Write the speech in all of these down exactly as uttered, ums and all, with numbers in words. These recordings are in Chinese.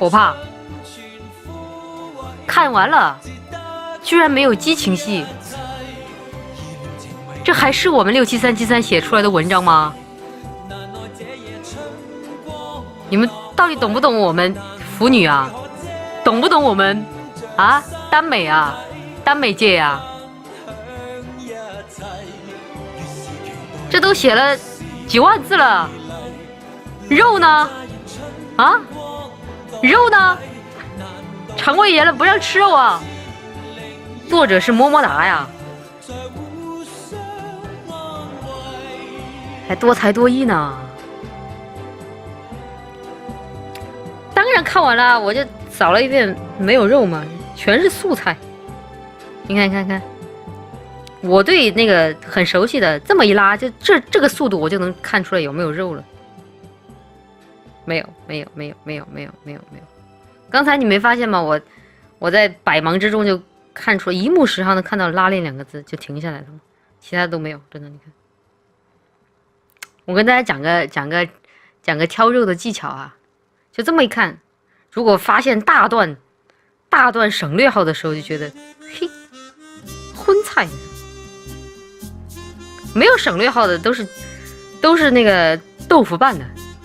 可怕！看完了，居然没有激情戏，这还是我们六七三七三写出来的文章吗？你们到底懂不懂我们腐女啊？懂不懂我们啊耽美啊耽美界啊？这都写了几万字了，肉呢？啊，肉呢？肠胃炎了不让吃肉啊？作者是么么哒呀，还多才多艺呢。当然看完了，我就扫了一遍，没有肉嘛，全是素菜。你看看看，我对那个很熟悉的，这么一拉，就这这个速度，我就能看出来有没有肉了。没有，没有，没有，没有，没有，没有，没有。刚才你没发现吗？我我在百忙之中就看出一目十行的看到拉链两个字，就停下来了，其他都没有，真的。你看，我跟大家讲个讲个讲个挑肉的技巧啊，就这么一看，如果发现大段大段省略号的时候，就觉得嘿，荤菜。没有省略号的都是都是那个豆腐拌的。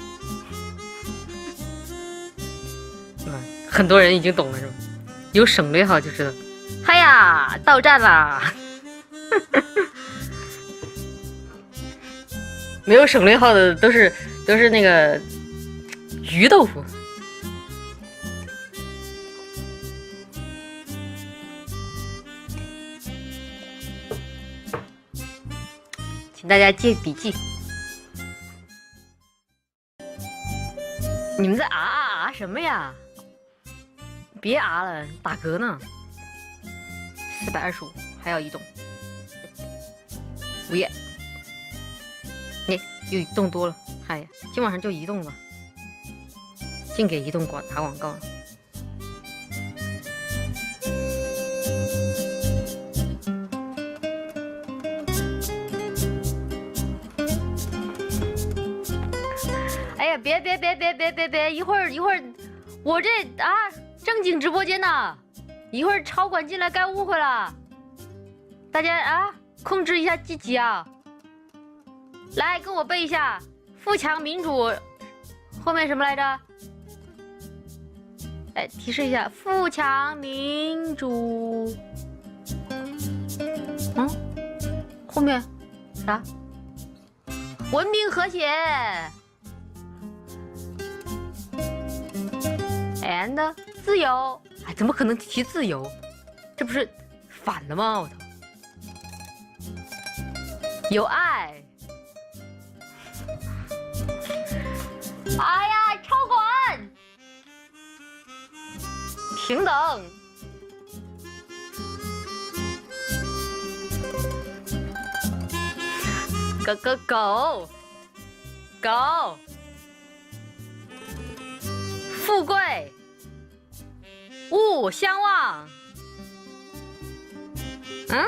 很多人已经懂了是吧？有省略号就知道。嗨呀，到站啦！没有省略号的都是都是那个鱼豆腐。请大家记笔记。你们在啊啊啊什么呀？别啊了，打嗝呢。四百二十五，还要移动。五页，你又移动多了，嗨呀，今晚上就移动吧，净给移动广打广告了。哎呀，别别别别别别别，一会儿一会儿，我这啊。正经直播间呢，一会儿超管进来该误会了，大家啊控制一下积极啊！来跟我背一下富强民主后面什么来着？哎，提示一下，富强民主，嗯，后面啥？文明和谐 ，and 自由。哎，怎么可能提自由？这不是反了吗？我操！有爱。哎呀，超管！平等。狗狗狗狗。富贵。勿相忘。嗯？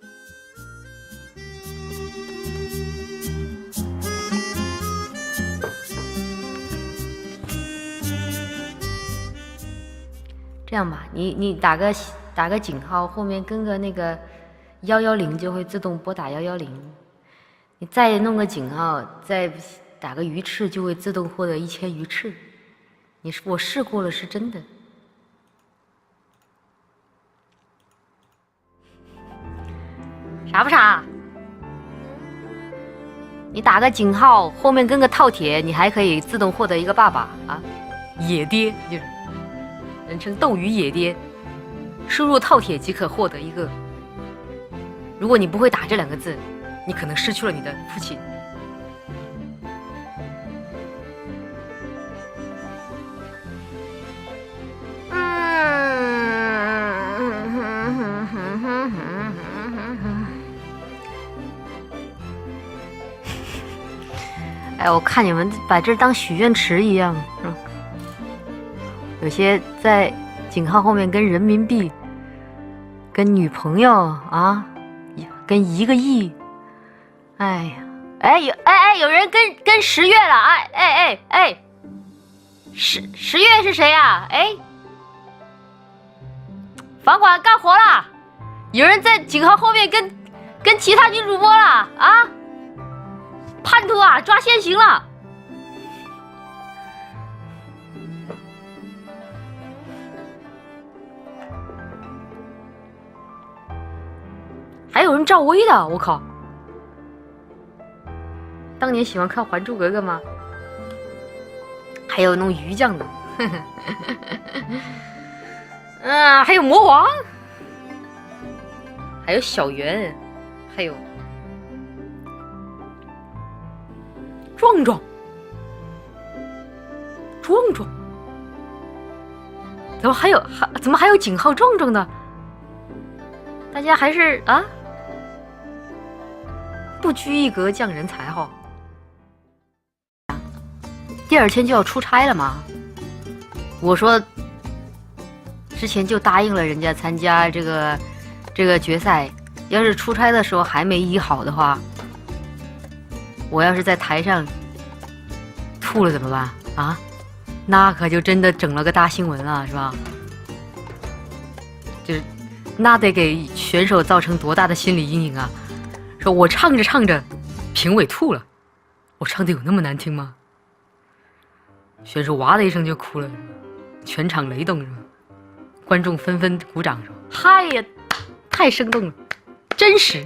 这样吧，你你打个打个井号，后面跟个那个幺幺零就会自动拨打幺幺零。你再弄个井号，再打个鱼翅，就会自动获得一千鱼翅。你是我试过了，是真的。傻不傻？你打个井号，后面跟个套帖，你还可以自动获得一个爸爸啊，野爹就是，人称斗鱼野爹。输入套帖即可获得一个。如果你不会打这两个字，你可能失去了你的父亲。哎，我看你们把这当许愿池一样，是吧？有些在井号后面跟人民币、跟女朋友啊，跟一个亿。哎呀，哎有哎哎有人跟跟十月了，哎哎哎哎十十月是谁呀？哎，房管干活了，有人在井号后面跟跟其他女主播了啊！叛徒啊，抓现行了！还有人赵薇的，我靠！当年喜欢看《还珠格格》吗？还有弄鱼酱的，嗯，还有魔王，还有小圆，还有壮壮，壮壮，怎么还有还怎么还有井号壮壮的？大家还是啊，不拘一格降人才哈。第二天就要出差了嘛，我说之前就答应了人家参加这个这个决赛，要是出差的时候还没医好的话，我要是在台上吐了怎么办啊？那可就真的整了个大新闻了，是吧？就是那得给选手造成多大的心理阴影啊！说我唱着唱着，评委吐了，我唱的有那么难听吗？选手哇的一声就哭了，全场雷动，是吧？观众纷纷鼓掌说：“嗨呀，太生动了，真实。”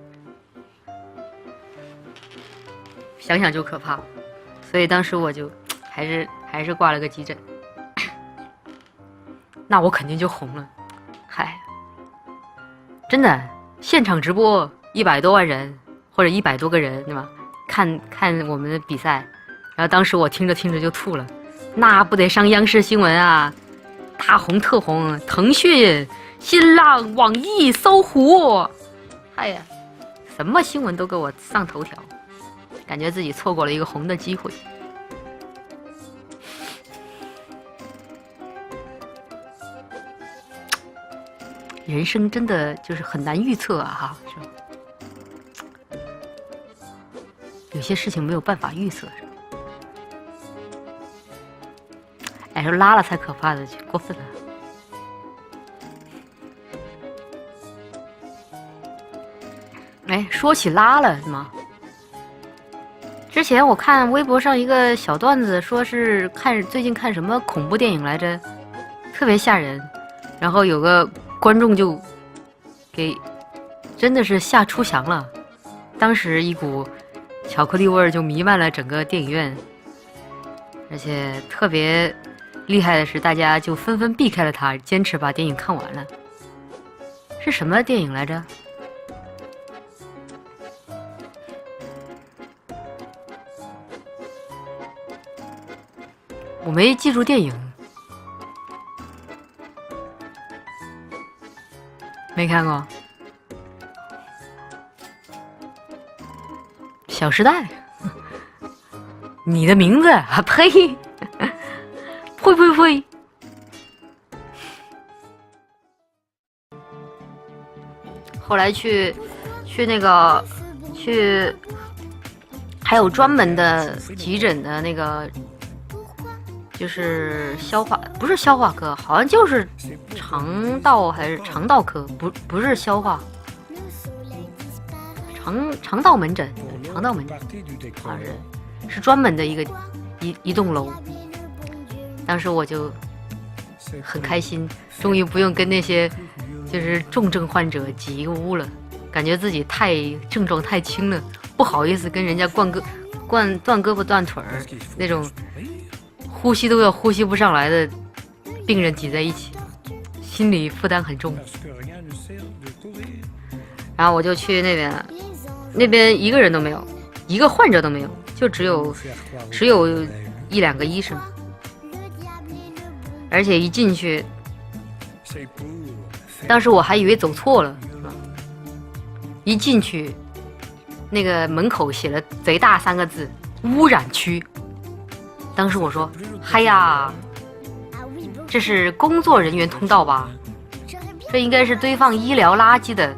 想想就可怕，所以当时我就还是还是挂了个急诊。那我肯定就红了，嗨，真的，现场直播一百多万人或者一百多个人，对吧？看看我们的比赛。然后当时我听着听着就吐了，那不得上央视新闻啊，大红特红，腾讯、新浪、网易、搜狐，哎呀，什么新闻都给我上头条，感觉自己错过了一个红的机会。人生真的就是很难预测啊，哈，是吧？有些事情没有办法预测，是吧？哎，说拉了才可怕的，过分了。哎，说起拉了是吗？之前我看微博上一个小段子，说是看最近看什么恐怖电影来着，特别吓人，然后有个观众就给真的是吓出翔了，当时一股巧克力味儿就弥漫了整个电影院，而且特别厉害的是，大家就纷纷避开了它，坚持把电影看完了。是什么电影来着？我没记住电影，没看过。《小时代》，你的名字啊呸！呸呸呸！后来去去那个去，还有专门的急诊的那个，就是消化，不是消化科，好像就是肠道还是肠道科，不不是消化，肠肠道门诊，肠道门诊，好像是是专门的一个一一栋楼。当时我就很开心，终于不用跟那些就是重症患者挤一个屋了，感觉自己太症状太轻了，不好意思跟人家灌胳灌断胳膊断腿儿那种呼吸都要呼吸不上来的病人挤在一起，心理负担很重。然后我就去那边，那边一个人都没有，一个患者都没有，就只有只有一两个医生。而且一进去，当时我还以为走错了，一进去，那个门口写了贼大三个字“污染区”。当时我说：“嗨呀，这是工作人员通道吧？这应该是堆放医疗垃圾的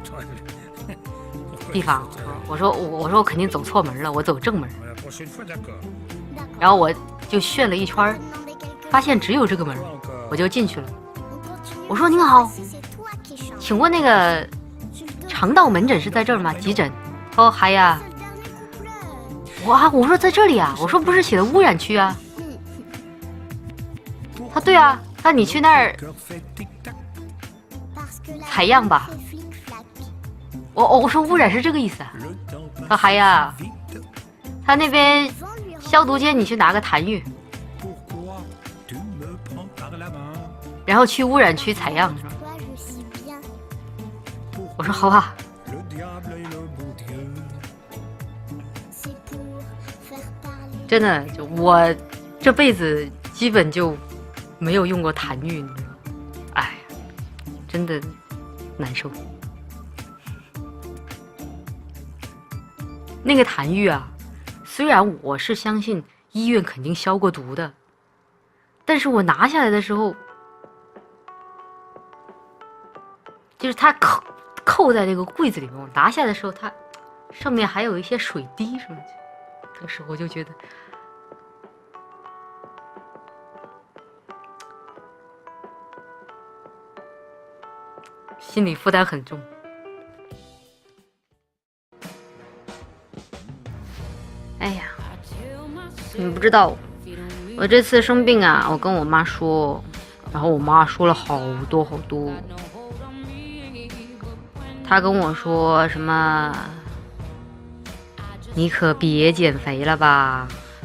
地方。”我说：“我我说我肯定走错门了，我走正门。”然后我就炫了一圈，发现只有这个门，我就进去了。我说您好，请问那个肠道门诊是在这儿吗？急诊？他说嗨呀。我啊，我说在这里啊，我说不是写的污染区啊。他对啊，那你去那儿采样吧。我我我说污染是这个意思啊。他嗨呀，他那边消毒间你去拿个痰盂，然后去污染区采样。我说好吧。真的，就我这辈子基本就没有用过痰盂，你知道吗？哎，真的难受。那个痰盂啊，虽然我是相信医院肯定消过毒的，但是我拿下来的时候，就是它扣扣在那个柜子里面，我拿下来的时候，它上面还有一些水滴什么的，那时候我就觉得。心理负担很重。哎呀，你不知道，我这次生病啊，我跟我妈说，然后我妈说了好多好多。她跟我说什么，你可别减肥了吧。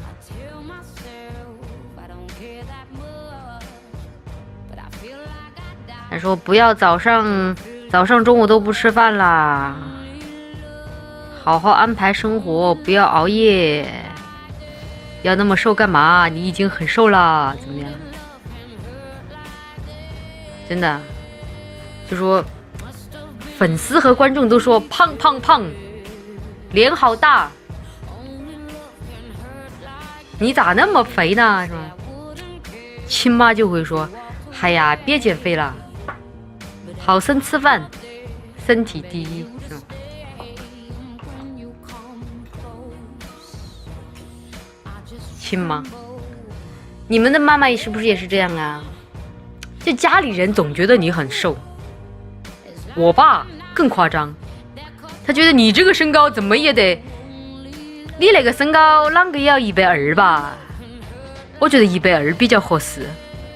他说不要早上早上中午都不吃饭啦，好好安排生活，不要熬夜，要那么瘦干嘛？你已经很瘦了，怎么样？真的，就说粉丝和观众都说胖胖胖，脸好大，你咋那么肥呢？是吧？亲妈就会说，哎呀，别减肥了。好生吃饭，身体第一。嗯、亲妈，你们的妈妈是不是也是这样啊？就家里人总觉得你很瘦，我爸更夸张，他觉得你这个身高怎么也得，你那个身高啷个也要一百二吧？我觉得一百二比较合适。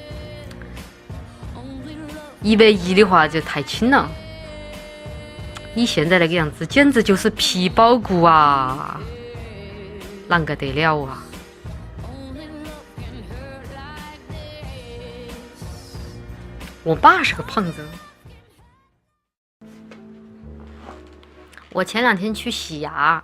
一百一的话就太轻了，你现在那个样子简直就是皮包骨啊，啷个得了啊！我爸是个胖子，我前两天去洗牙，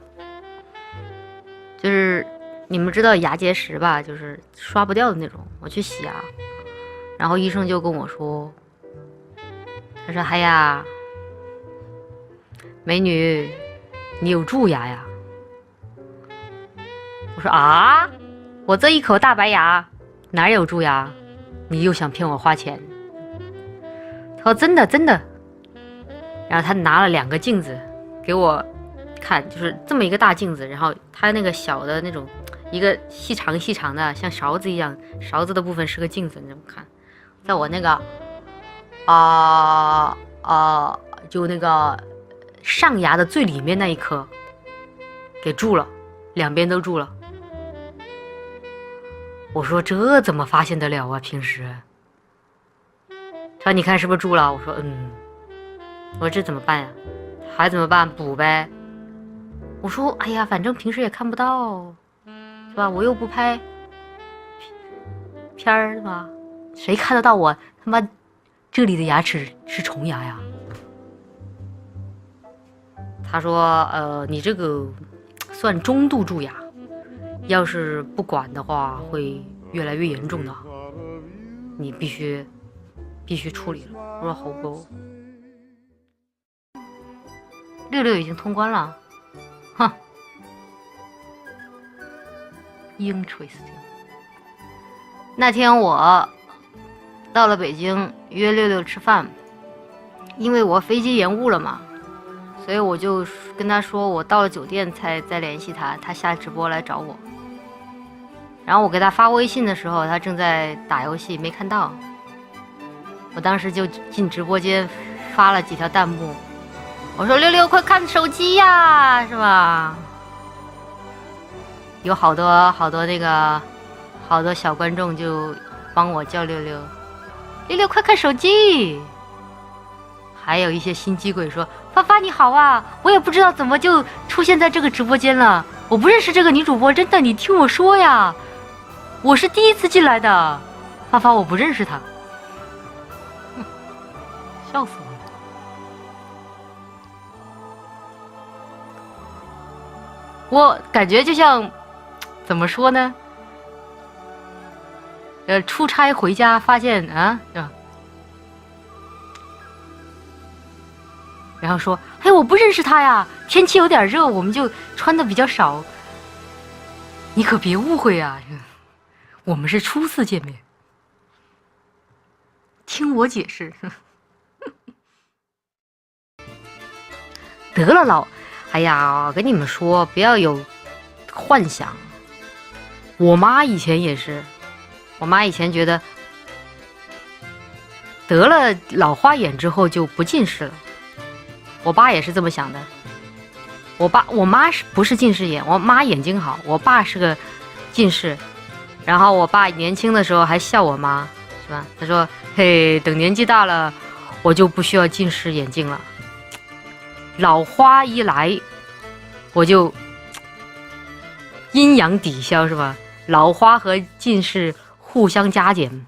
就是你们知道牙结石吧，就是刷不掉的那种，我去洗牙，然后医生就跟我说。他说：“哎呀，美女，你有蛀牙呀？”我说：“啊，我这一口大白牙哪有蛀牙？你又想骗我花钱？”他说：“真的，真的。”然后他拿了两个镜子给我看，就是这么一个大镜子，然后他那个小的那种一个细长细长的，像勺子一样，勺子的部分是个镜子，你这么看，在我那个。啊、呃、啊、呃，就那个上牙的最里面那一颗给蛀了，两边都蛀了。我说这怎么发现得了啊？平时他说你看是不是蛀了？我说嗯。我说这怎么办呀？还怎么办？补呗。我说哎呀，反正平时也看不到，是吧？我又不拍片儿，是吧？谁看得到我他妈？这里的牙齿是虫牙呀。他说呃你这个算中度蛀牙，要是不管的话会越来越严重的，你必须必须处理了。我说好不，六六已经通关了，哼，硬锤死定。那天我到了北京约六六吃饭，因为我飞机延误了嘛，所以我就跟他说我到了酒店才再联系他，他下直播来找我。 然后我给他发微信的时候，他正在打游戏，没看到。我当时就进直播间发了几条弹幕，我说六六快看手机呀，是吧？有好多好多那个好多小观众就帮我叫六六，六六快看手机。还有一些心机鬼说发发你好啊，我也不知道怎么就出现在这个直播间了，我不认识这个女主播，真的，你听我说呀，我是第一次进来的，发发我不认识她。笑死我了！我感觉就像怎么说呢？呃，出差回家发现啊，是吧？然后说：“哎，我不认识他呀，天气有点热，我们就穿的比较少。你可别误会呀，我们是初次见面。听我解释。”得了老，哎呀，我跟你们说，不要有幻想。我妈以前也是，我妈以前觉得得了老花眼之后就不近视了。我爸也是这么想的。我爸我妈是不是近视眼？我妈眼睛好，我爸是个近视。然后我爸年轻的时候还笑我妈，是吧？他说：“嘿，等年纪大了，我就不需要近视眼镜了。老花一来，我就阴阳抵消，是吧？老花和近视互相加减，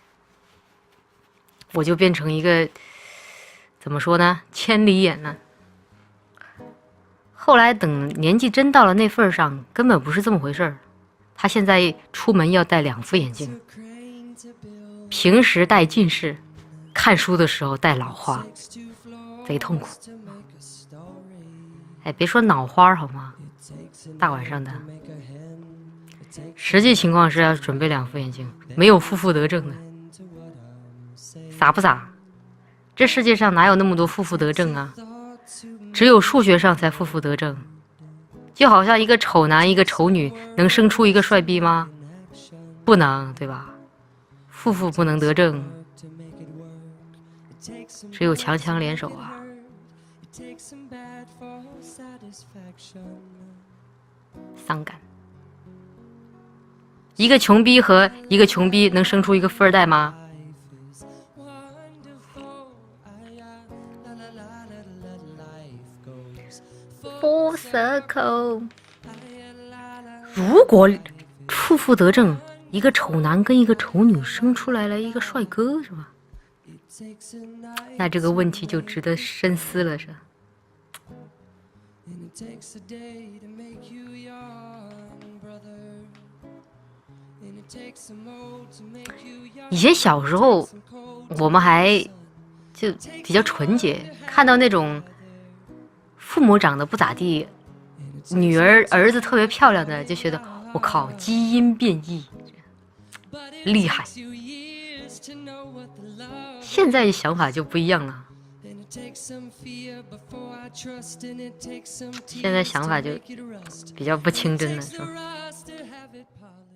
我就变成一个怎么说呢？千里眼呢。后来等年纪真到了那份上，根本不是这么回事儿。他现在出门要戴两副眼镜，平时戴近视，看书的时候戴老花，贼痛苦。哎，别说脑花好吗？大晚上的，实际情况是要准备两副眼镜，没有负负得正的，傻不傻？这世界上哪有那么多负负得正啊？只有数学上才负负得正。就好像一个丑男一个丑女能生出一个帅逼吗？不能，对吧？负负不能得正，只有强强联手啊。伤感。一个穷逼和一个穷逼能生出一个富二代吗？Full circle。如果负负得正，一个丑男跟一个丑女生出来了一个帅哥，是吧？那这个问题就值得深思了，是吧？以前小时候，我们还就比较纯洁，看到那种父母长得不咋地，女儿儿子特别漂亮的，就觉得我靠，基因变异，厉害。现在想法就不一样了，现在想法就比较不清真了，是吧？